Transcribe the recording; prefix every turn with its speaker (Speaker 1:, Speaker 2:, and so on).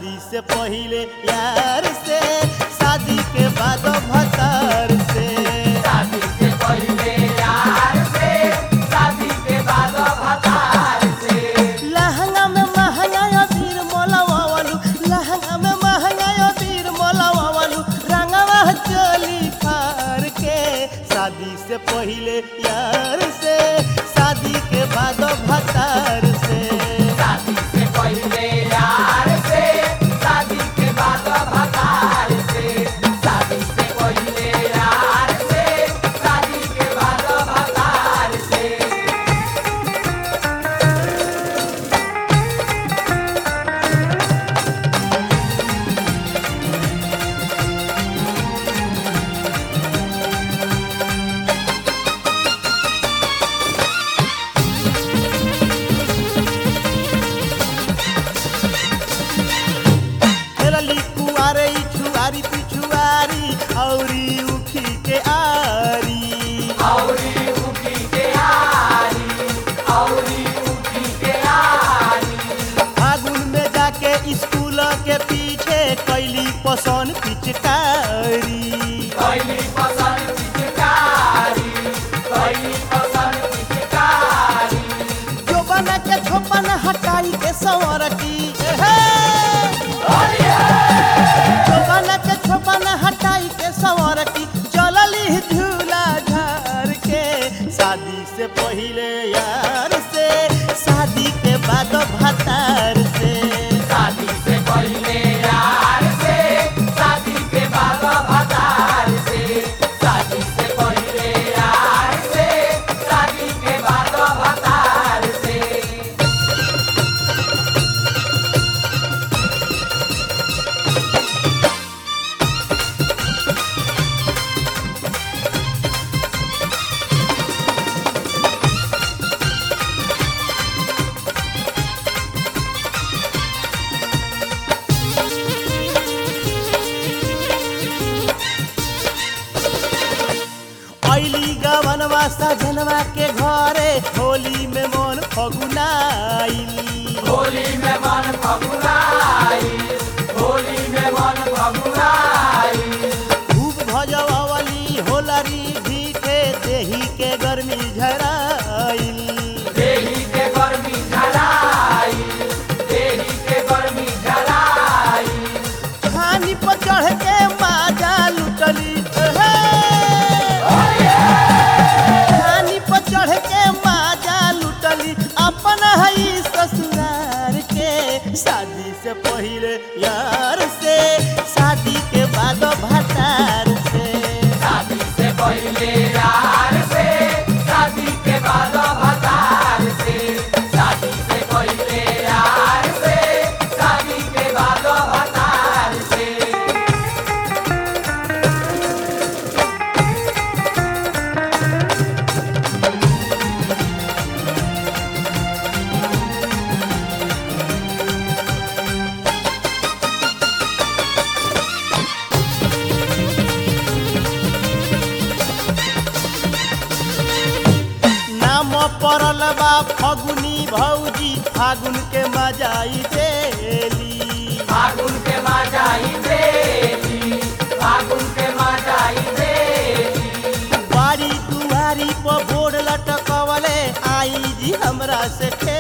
Speaker 1: शादी से पहले यार से, शादी के बाद भतार से।
Speaker 2: शादी से पहले यार से, शादी के बाद भतार से।
Speaker 1: लहंगा में महंगा बीर मोलावालू, लहंगा में महंगा बीर मोलावालू, रंगवा चोली फार के। शादी से पहले यार से, शादी के बाद भतार से।
Speaker 2: शादी से पहले यार से, शादी के बाद भतार से। शादी से पहले यार से, शादी के बाद भतार से।
Speaker 1: खेलली कुआरे छुआरी पिछुआरी, औरी उखी के आरी।
Speaker 2: औरी उठी के आरी, औरी उठी के आरी।
Speaker 1: फागुन में जाके स्कूल के पीछे कैली पसंद पिचकारी।
Speaker 2: कैली पसंद पिचकारी, कैली पसंद पिचकारी।
Speaker 1: जो बना के छोपन हटाई के संवर की, जो बना के छोपन हटाई के संवर की, चलली झूला झार के। शादी से पहले यार से, शादी के बाद भतार से।
Speaker 2: शादी से पहले यार से, शादी के बाद भतार से। शादी से पहले यार से, शादी के बाद भतार से।
Speaker 1: ऐली गवनवा सजनवा के घरे, होली में मन फगुनाइल।
Speaker 2: होली में मन फगुनाई, होली में मन फगुनाई।
Speaker 1: खूब भजवावली होलरी भीखे, देही के गर्मी झराइल।
Speaker 2: देही के गर्मी झलाई, देही के गर्मी झलाई।
Speaker 1: खानी पर चढ़ के माजा लुटली, खानी पर चढ़ के माजा लुटली, अपन हई ससुरार के। शादी से पहले यार से, शादी के बाद भतार से।
Speaker 2: शादी से पहले यार से, शादी के बाद भतार से। शादी से पहले यार से, शादी के बाद भतार से।
Speaker 1: नाम पड़ल बा फगुनी भौजी, फागुन के मजाई देली।
Speaker 2: फागुन के मजाई देली, फागुन के मजाई देली।
Speaker 1: बाड़ी दुआरी पर बोर्ड लटकवले, आई जी हमरा से